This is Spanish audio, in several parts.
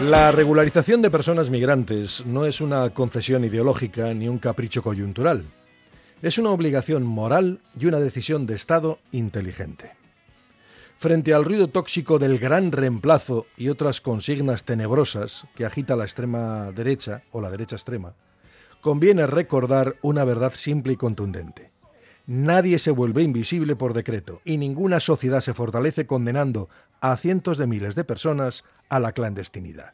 La regularización de personas migrantes no es una concesión ideológica ni un capricho coyuntural. Es una obligación moral y una decisión de Estado inteligente. Frente al ruido tóxico del gran reemplazo y otras consignas tenebrosas que agita la extrema derecha o la derecha extrema, conviene recordar una verdad simple y contundente. Nadie se vuelve invisible por decreto y ninguna sociedad se fortalece condenando a cientos de miles de personas a la clandestinidad.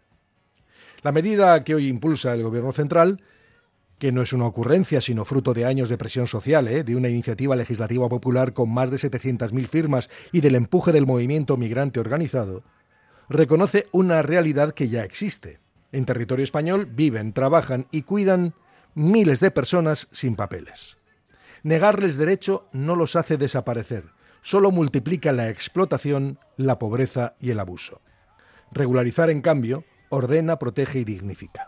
La medida que hoy impulsa el Gobierno central, que no es una ocurrencia sino fruto de años de presión social, de una iniciativa legislativa popular con más de 700.000 firmas y del empuje del movimiento migrante organizado, reconoce una realidad que ya existe. En territorio español viven, trabajan y cuidan miles de personas sin papeles. Negarles derecho no los hace desaparecer, solo multiplica la explotación, la pobreza y el abuso. Regularizar, en cambio, ordena, protege y dignifica.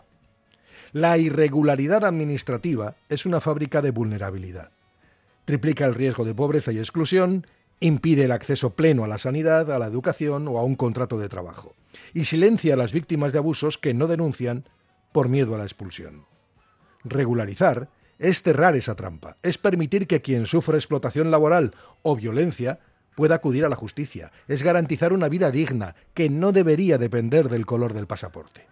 La irregularidad administrativa es una fábrica de vulnerabilidad. Triplica el riesgo de pobreza y exclusión, impide el acceso pleno a la sanidad, a la educación o a un contrato de trabajo, y silencia a las víctimas de abusos que no denuncian por miedo a la expulsión. Regularizar es cerrar esa trampa, es permitir que quien sufre explotación laboral o violencia pueda acudir a la justicia, es garantizar una vida digna que no debería depender del color del pasaporte.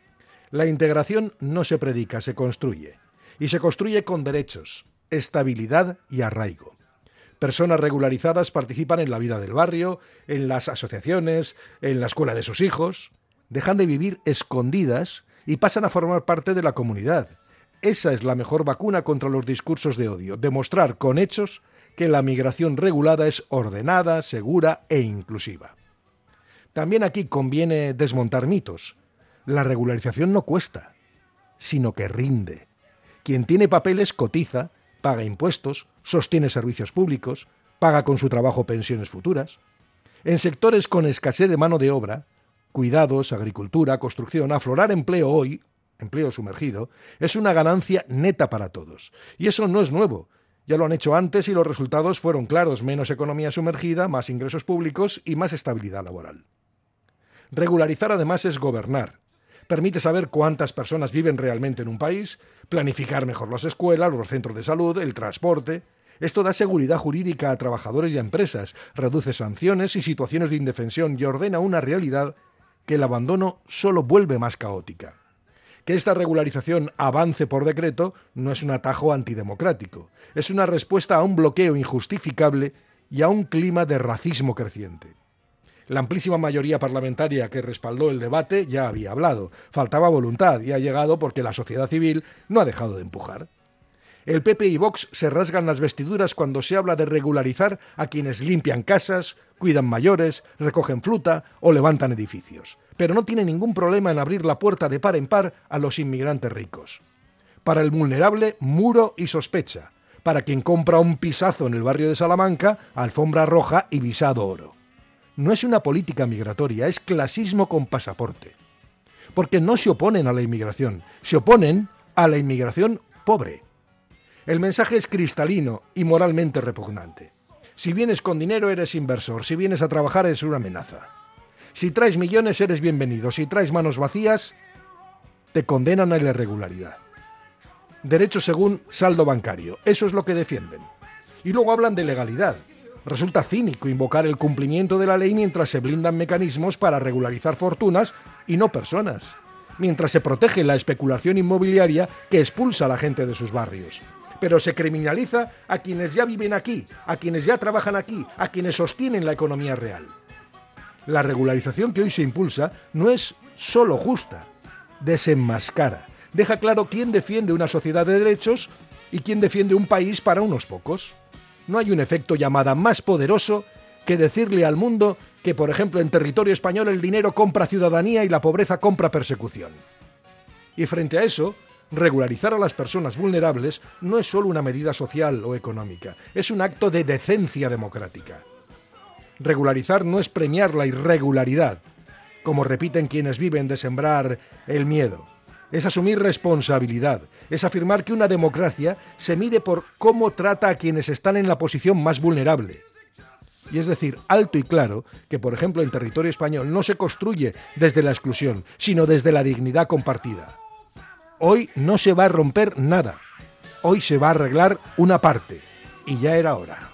La integración no se predica, se construye, y se construye con derechos, estabilidad y arraigo. Personas regularizadas participan en la vida del barrio, en las asociaciones, en la escuela de sus hijos, dejan de vivir escondidas y pasan a formar parte de la comunidad. Esa es la mejor vacuna contra los discursos de odio, demostrar con hechos que la migración regulada es ordenada, segura e inclusiva. También aquí conviene desmontar mitos. La regularización no cuesta, sino que rinde. Quien tiene papeles cotiza, paga impuestos, sostiene servicios públicos, paga con su trabajo pensiones futuras. En sectores con escasez de mano de obra, cuidados, agricultura, construcción, aflorar empleo hoy, empleo sumergido, es una ganancia neta para todos. Y eso no es nuevo. Ya lo han hecho antes y los resultados fueron claros: menos economía sumergida, más ingresos públicos y más estabilidad laboral. Regularizar además es gobernar. Permite saber cuántas personas viven realmente en un país, planificar mejor las escuelas, los centros de salud, el transporte. Esto da seguridad jurídica a trabajadores y a empresas, reduce sanciones y situaciones de indefensión y ordena una realidad que el abandono solo vuelve más caótica. Que esta regularización avance por decreto no es un atajo antidemocrático, es una respuesta a un bloqueo injustificable y a un clima de racismo creciente. La amplísima mayoría parlamentaria que respaldó el debate ya había hablado, faltaba voluntad y ha llegado porque la sociedad civil no ha dejado de empujar. El PP y Vox se rasgan las vestiduras cuando se habla de regularizar a quienes limpian casas, cuidan mayores, recogen fruta o levantan edificios, pero no tiene ningún problema en abrir la puerta de par en par a los inmigrantes ricos. Para el vulnerable, muro y sospecha. Para quien compra un pisazo en el barrio de Salamanca, alfombra roja y visado oro. No es una política migratoria, es clasismo con pasaporte. Porque no se oponen a la inmigración, se oponen a la inmigración pobre. El mensaje es cristalino y moralmente repugnante. Si vienes con dinero eres inversor, si vienes a trabajar eres una amenaza. Si traes millones eres bienvenido, si traes manos vacías te condenan a la irregularidad. Derecho según saldo bancario, eso es lo que defienden. Y luego hablan de legalidad. Resulta cínico invocar el cumplimiento de la ley mientras se blindan mecanismos para regularizar fortunas y no personas, mientras se protege la especulación inmobiliaria que expulsa a la gente de sus barrios. Pero se criminaliza a quienes ya viven aquí, a quienes ya trabajan aquí, a quienes sostienen la economía real. La regularización que hoy se impulsa no es solo justa, desenmascara, deja claro quién defiende una sociedad de derechos y quién defiende un país para unos pocos. No hay un efecto llamada más poderoso que decirle al mundo que, por ejemplo, en territorio español el dinero compra ciudadanía y la pobreza compra persecución. Y frente a eso, regularizar a las personas vulnerables no es solo una medida social o económica, es un acto de decencia democrática. Regularizar no es premiar la irregularidad, como repiten quienes viven de sembrar el miedo. Es asumir responsabilidad, es afirmar que una democracia se mide por cómo trata a quienes están en la posición más vulnerable. Y es decir, alto y claro, que por ejemplo en territorio español no se construye desde la exclusión, sino desde la dignidad compartida. Hoy no se va a romper nada. Hoy se va a arreglar una parte. Y ya era hora.